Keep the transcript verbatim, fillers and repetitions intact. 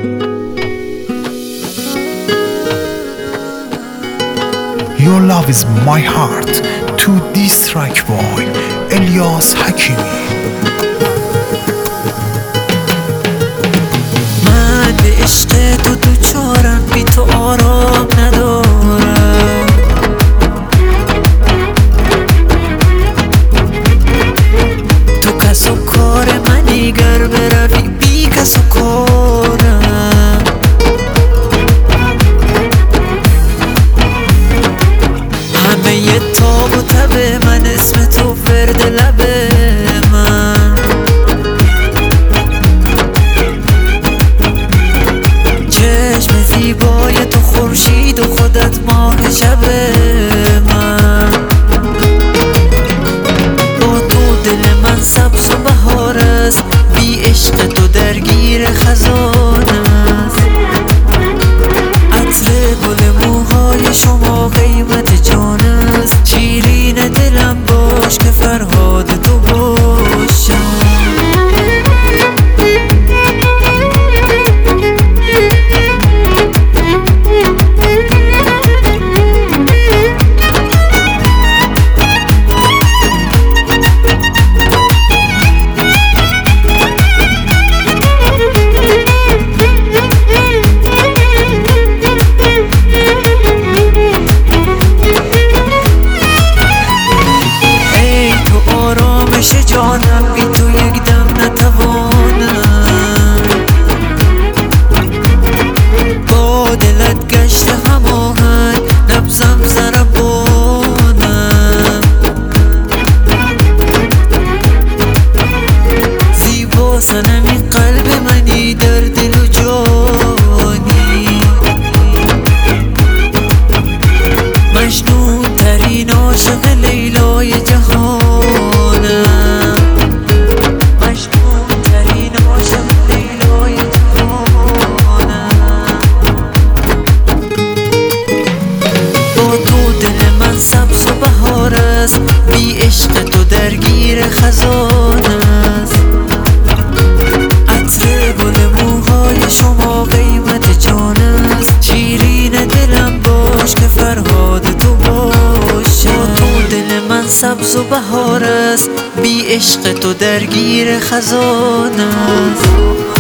Your love is my heart to this track boy الیاس حکیمی. من به عشق تو دوچارم، بی تو آرام ندارم. تو کس و کار منی، گر بروی بی کس و کارم. همه ی تاب و تب من، اسم تو فرد لبه من. چشم زیبای تو خورشید و خودت ماه شب من. با تو دل من سبز و بهار است، بی عشق تو درگیر خزان است. عطر گل موهای شما قیمت جان است. شیرین دلم باش که فرهاد تو باشم. جانم بی تو یک دم نتوانم. با دلت گشت هماهنگ، نبضم ضربانم. زیبا صنمی قلب منی، در دل و جانی. مجنون ترین عاشق لیلای جهانم. سبز و بهار است، بی عشق تو درگیر خزان است. عطر گل موهای شما قیمت جان است. شیرین دلم باش که فرهاد تو باشم. تو دل من سبز و بهار است، بی عشق تو درگیر خزان است.